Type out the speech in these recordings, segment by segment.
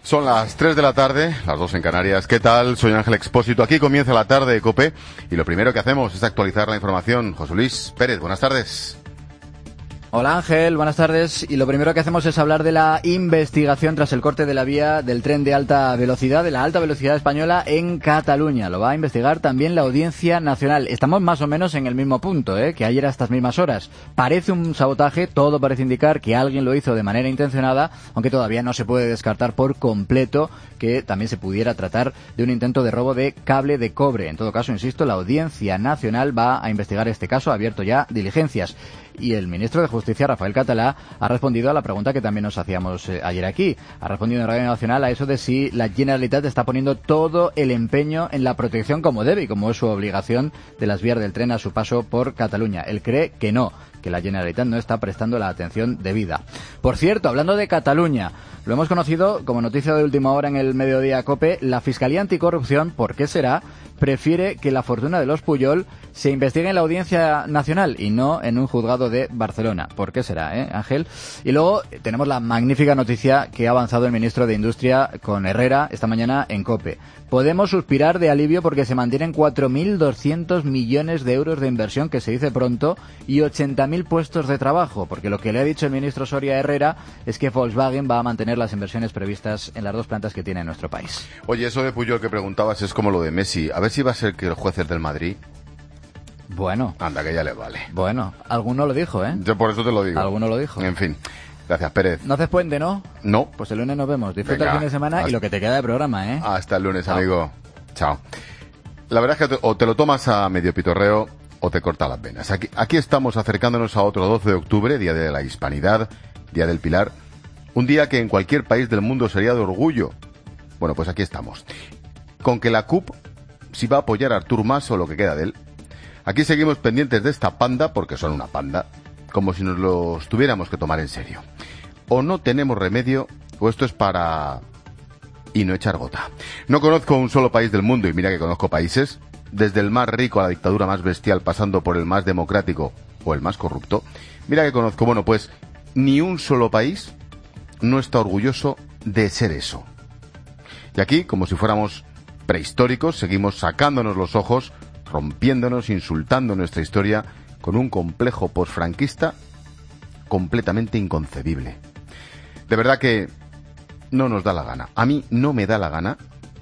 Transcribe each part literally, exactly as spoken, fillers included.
Son las tres de la tarde, las dos en Canarias. ¿Qué tal? Soy Ángel Expósito. Aquí comienza la tarde de COPE y lo primero que hacemos es actualizar la información. José Luis Pérez, buenas tardes. Hola Ángel, buenas tardes. Y lo primero que hacemos es hablar de la investigación tras el corte de la vía del tren de alta velocidad, de la alta velocidad española en Cataluña. Lo va a investigar también la Audiencia Nacional. Estamos más o menos en el mismo punto, ¿eh? que ayer a estas mismas horas. Parece un sabotaje, todo parece indicar que alguien lo hizo de manera intencionada, aunque todavía no se puede descartar por completo que también se pudiera tratar de un intento de robo de cable de cobre. En todo caso, insisto, la Audiencia Nacional va a investigar este caso, ha abierto ya diligencias. Y el ministro de Justicia, Rafael Catalá, ha respondido a la pregunta que también nos hacíamos eh, ayer aquí. Ha respondido en Radio Nacional a eso de si la Generalitat está poniendo todo el empeño en la protección como debe y como es su obligación de las vías del tren a su paso por Cataluña. Él cree que no, que la Generalitat no está prestando la atención debida. Por cierto, hablando de Cataluña, lo hemos conocido como noticia de última hora en el Mediodía COPE, la Fiscalía Anticorrupción, ¿por qué será?, prefiere que la fortuna de los Pujol se investigue en la Audiencia Nacional y no en un juzgado de Barcelona. ¿Por qué será, eh, Ángel? Y luego tenemos la magnífica noticia que ha avanzado el ministro de Industria con Herrera esta mañana en COPE. Podemos suspirar de alivio porque se mantienen cuatro mil doscientos millones de euros de inversión, que se dice pronto, y ochenta mil puestos de trabajo, porque lo que le ha dicho el ministro Soria a Herrera es que Volkswagen va a mantener las inversiones previstas en las dos plantas que tiene en nuestro país. Oye, eso de Pujol que preguntabas es como lo de Messi. A ver si va a ser que el juez es del Madrid. Bueno. Anda, que ya le vale. Bueno, alguno lo dijo, ¿eh? Yo por eso te lo digo. Alguno lo dijo. En fin. Gracias, Pérez. ¿No haces puente, no? No. Pues el lunes nos vemos. Disfruta Venga, el fin de semana hasta... y lo que te queda de programa, ¿eh? Hasta el lunes, Chao. amigo. Chao. La verdad es que te, o te lo tomas a medio pitorreo o te corta las venas. Aquí, aquí estamos acercándonos a otro doce de octubre, Día de la Hispanidad, Día del Pilar. Un día que en cualquier país del mundo sería de orgullo. Bueno, pues aquí estamos. Con que la C U P si va a apoyar a Artur Mas o lo que queda de él. Aquí seguimos pendientes de esta panda, porque son una panda, como si nos los tuviéramos que tomar en serio. O no tenemos remedio, o esto es para... y no echar gota. No conozco un solo país del mundo, y mira que conozco países, desde el más rico a la dictadura más bestial, pasando por el más democrático o el más corrupto. Mira que conozco, bueno, pues ni un solo país no está orgulloso de ser eso. Y aquí, como si fuéramos prehistóricos, seguimos sacándonos los ojos, rompiéndonos, insultando nuestra historia con un complejo posfranquista completamente inconcebible. De verdad que no nos da la gana. A mí no me da la gana,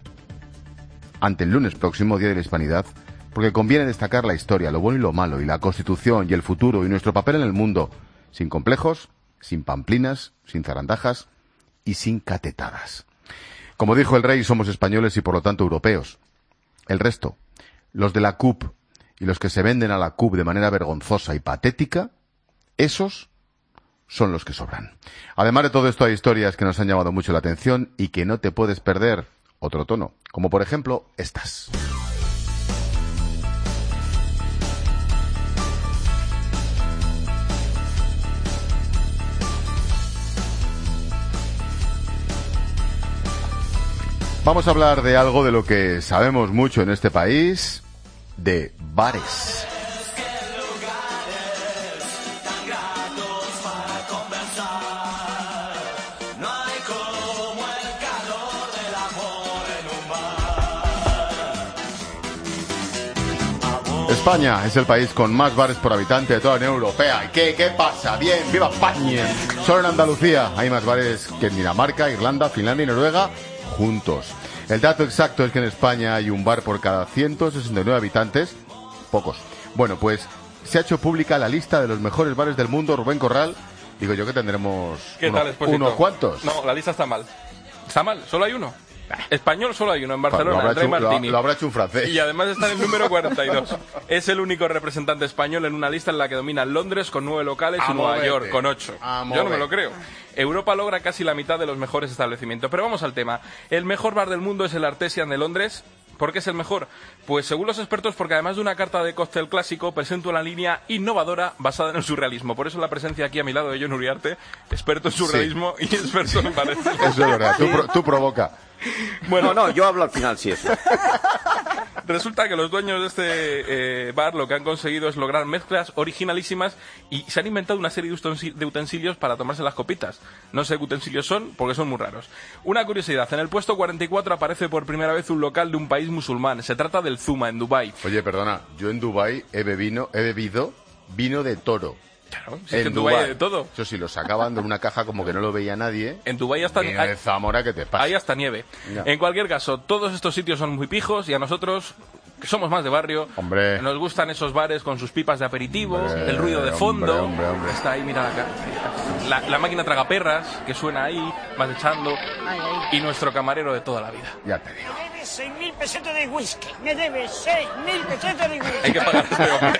ante el lunes próximo, Día de la Hispanidad, porque conviene destacar la historia, lo bueno y lo malo, y la Constitución, y el futuro, y nuestro papel en el mundo, sin complejos, sin pamplinas, sin zarandajas y sin catetadas. Como dijo el rey, somos españoles y por lo tanto europeos. El resto, los de la C U P y los que se venden a la C U P de manera vergonzosa y patética, esos son los que sobran. Además de todo esto, hay historias que nos han llamado mucho la atención y que no te puedes perder otro tono, como por ejemplo estas. Vamos a hablar de algo de lo que sabemos mucho en este país, de bares. España es el país con más bares por habitante de toda la Unión Europea. ¿Y qué, qué pasa? Bien, ¡viva España! Solo en Andalucía hay más bares que en Dinamarca, Irlanda, Finlandia y Noruega juntos. El dato exacto es que en España hay un bar por cada ciento sesenta y nueve habitantes. Pocos. Bueno, pues se ha hecho pública la lista de los mejores bares del mundo. Rubén Corral, digo yo que tendremos ¿Qué uno, tal, Expósito? unos cuantos. No, la lista está mal. Está mal, solo hay uno. Español solo hay uno en Barcelona, lo habrá, André hecho, Martini. lo, lo habrá hecho un francés. Y además está en el número cuarenta y dos. Es el único representante español en una lista en la que dominan Londres con nueve locales y Nueva York con ocho. Yo no me lo creo. Europa logra casi la mitad de los mejores establecimientos. Pero vamos al tema. El mejor bar del mundo es el Artesian de Londres. ¿Por qué es el mejor? Pues según los expertos, porque además de una carta de cóctel clásico, presenta una línea innovadora basada en el surrealismo. Por eso la presencia aquí a mi lado de Jon Uriarte, experto en surrealismo sí. y experto en bares. Eso es verdad, tú, pro, tú provoca. Bueno, no, no, yo hablo al final, sí, eso. Resulta que los dueños de este eh, bar lo que han conseguido es lograr mezclas originalísimas y se han inventado una serie de utensilios para tomarse las copitas. No sé qué utensilios son porque son muy raros. Una curiosidad, en el puesto cuarenta y cuatro aparece por primera vez un local de un país musulmán. Se trata del Zuma, en Dubái. Oye, perdona, yo en Dubái he bebido, he bebido vino de toro. Claro, si en, es que en Dubái hay de todo. Eso sí, lo sacaban de una caja como que no lo veía nadie. En Dubái hasta nieve. En Zamora, ¿qué te pasa? Hay hasta nieve. Ya. En cualquier caso, todos estos sitios son muy pijos y a nosotros, que somos más de barrio, hombre, nos gustan esos bares con sus pipas de aperitivo, hombre, el ruido de fondo. Hombre, hombre, hombre. Está ahí, mira la, la, la máquina tragaperras que suena ahí, vas echando. Ay, ay. Y nuestro camarero de toda la vida. Ya te digo. Me debes seis mil pesetas de whisky. Me debes seis mil pesetas de whisky. Hay que pagar este hombre.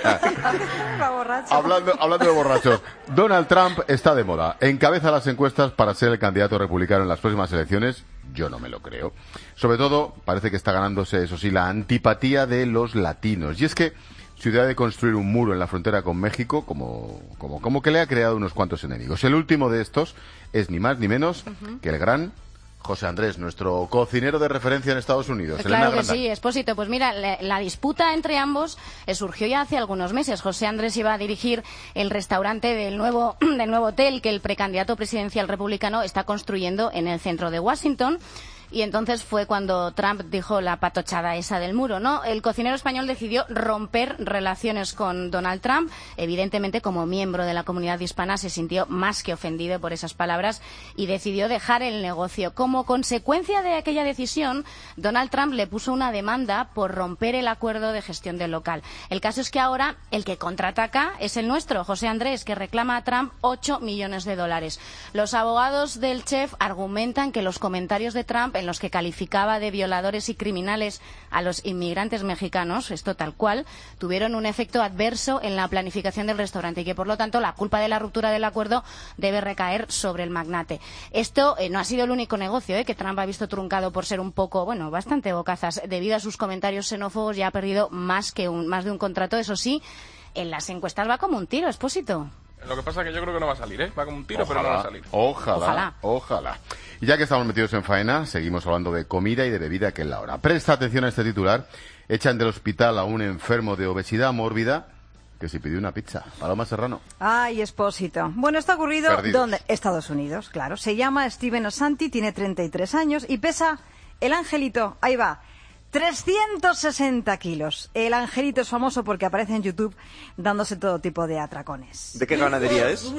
hablando, hablando de borrachos, Donald Trump está de moda. Encabeza las encuestas para ser el candidato republicano en las próximas elecciones. Yo no me lo creo. Sobre todo, parece que está ganándose, eso sí, la antipatía de los latinos. Y es que su idea de construir un muro en la frontera con México, como, como, como que le ha creado unos cuantos enemigos. El último de estos es ni más ni menos uh-huh. que el gran José Andrés, nuestro cocinero de referencia en Estados Unidos. Claro que sí, Expósito. Pues mira, la, la disputa entre ambos eh, surgió ya hace algunos meses. José Andrés iba a dirigir el restaurante del nuevo, del nuevo hotel que el precandidato presidencial republicano está construyendo en el centro de Washington. Y entonces fue cuando Trump dijo la patochada esa del muro, ¿no? El cocinero español decidió romper relaciones con Donald Trump. Evidentemente, como miembro de la comunidad hispana, se sintió más que ofendido por esas palabras y decidió dejar el negocio. Como consecuencia de aquella decisión, Donald Trump le puso una demanda por romper el acuerdo de gestión del local. El caso es que ahora el que contraataca es el nuestro, José Andrés, que reclama a Trump ocho millones de dólares. Los abogados del chef argumentan que los comentarios de Trump en los que calificaba de violadores y criminales a los inmigrantes mexicanos, esto tal cual, tuvieron un efecto adverso en la planificación del restaurante y que, por lo tanto, la culpa de la ruptura del acuerdo debe recaer sobre el magnate. Esto eh, no ha sido el único negocio eh, que Trump ha visto truncado por ser un poco, bueno, bastante bocazas. Debido a sus comentarios xenófobos ya ha perdido más, que un, más de un contrato. Eso sí, en las encuestas va como un tiro, Expósito. Lo que pasa es que yo creo que no va a salir, ¿eh? Va como un tiro, ojalá, pero no va a salir. Ojalá, ojalá, ojalá. Y ya que estamos metidos en faena, seguimos hablando de comida y de bebida, que es la hora. Presta atención a este titular. Echan del hospital a un enfermo de obesidad mórbida que se pidió una pizza. Paloma Serrano. Ay, Expósito. Bueno, esto ha ocurrido donde Estados Unidos, claro. Se llama Steven Osanti, tiene treinta y tres años y pesa el angelito, ahí va, trescientos sesenta kilos. El angelito es famoso porque aparece en YouTube dándose todo tipo de atracones. ¿De qué ganadería es?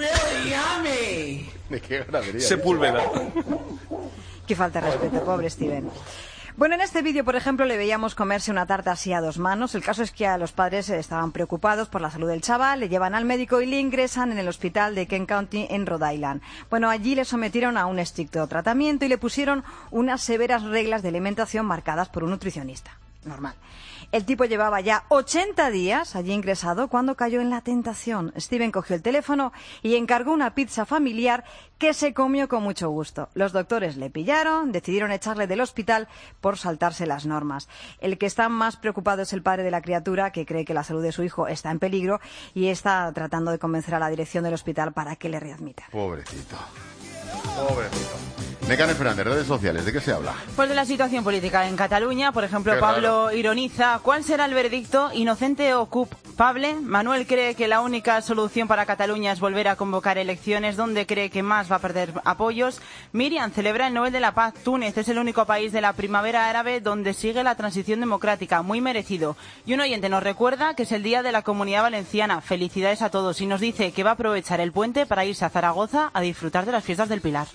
¿De qué ganadería? Sepúlveda. Qué falta de respeto, pobre Steven. Bueno, en este vídeo, por ejemplo, le veíamos comerse una tarta así a dos manos. El caso es que a los padres estaban preocupados por la salud del chaval, le llevan al médico y le ingresan en el hospital de Kent County en Rhode Island. Bueno, allí le sometieron a un estricto tratamiento y le pusieron unas severas reglas de alimentación marcadas por un nutricionista. Normal. El tipo llevaba ya ochenta días allí ingresado cuando cayó en la tentación. Steven cogió el teléfono y encargó una pizza familiar que se comió con mucho gusto. Los doctores le pillaron, decidieron echarle del hospital por saltarse las normas. El que está más preocupado es el padre de la criatura, que cree que la salud de su hijo está en peligro y está tratando de convencer a la dirección del hospital para que le readmita. Pobrecito. Pobrecito. Nekane Fernández, redes sociales, ¿de qué se habla? Pues de la situación política en Cataluña. Por ejemplo, qué Pablo raro. Ironiza, ¿cuál será el veredicto? ¿Inocente o culpable? Manuel cree que la única solución para Cataluña es volver a convocar elecciones, donde cree que más va a perder apoyos. Miriam celebra el Nobel de la Paz. Túnez es el único país de la primavera árabe donde sigue la transición democrática, muy merecido. Y un oyente nos recuerda que es el Día de la Comunidad Valenciana. Felicidades a todos. Y nos dice que va a aprovechar el puente para irse a Zaragoza a disfrutar de las fiestas del Pilar.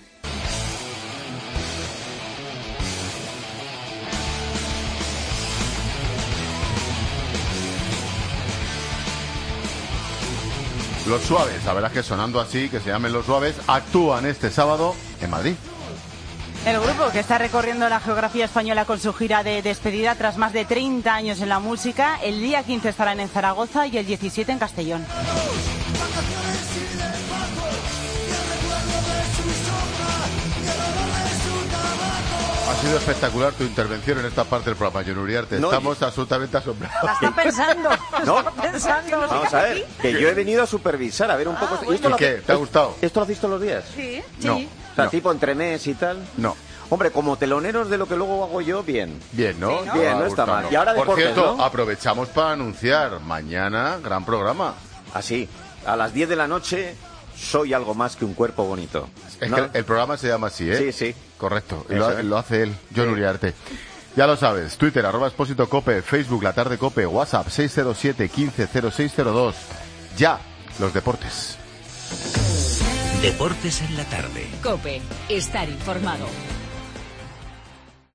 Los Suaves, la verdad es que sonando así, que se llamen Los Suaves, actúan este sábado en Madrid. El grupo, que está recorriendo la geografía española con su gira de despedida tras más de treinta años en la música, el día quince estarán en Zaragoza y el diecisiete en Castellón. Ha sido espectacular tu intervención en esta parte del programa, Jon Uriarte. No, Estamos yo... absolutamente asombrados. La está pensando. ¿No? Está pensando. Vamos a ver, que yo he venido a supervisar, a ver un poco... Ah, ¿Y, esto ¿Y lo qué? ¿Te ha gustado? ¿Esto lo has visto los días? Sí, no. sí. O sea, no. tipo entremés y tal. No. Hombre, como teloneros de lo que luego hago yo, bien. Bien, ¿no? Sí, ¿no? Bien, no está mal. Y ahora Por deportes, cierto, ¿no? aprovechamos para anunciar mañana gran programa. Así, a las diez de la noche, soy algo más que un cuerpo bonito. Es ¿no? que el programa se llama así, ¿eh? Sí, sí. Correcto. Y Eso, lo, ¿eh? lo hace él, John Sí. Uriarte. Ya lo sabes, Twitter, arroba Expósito Cope, Facebook, La Tarde Cope, WhatsApp, seis cero siete, quince, cero seis cero dos. Ya, los deportes. Deportes en la tarde. Cope, estar informado.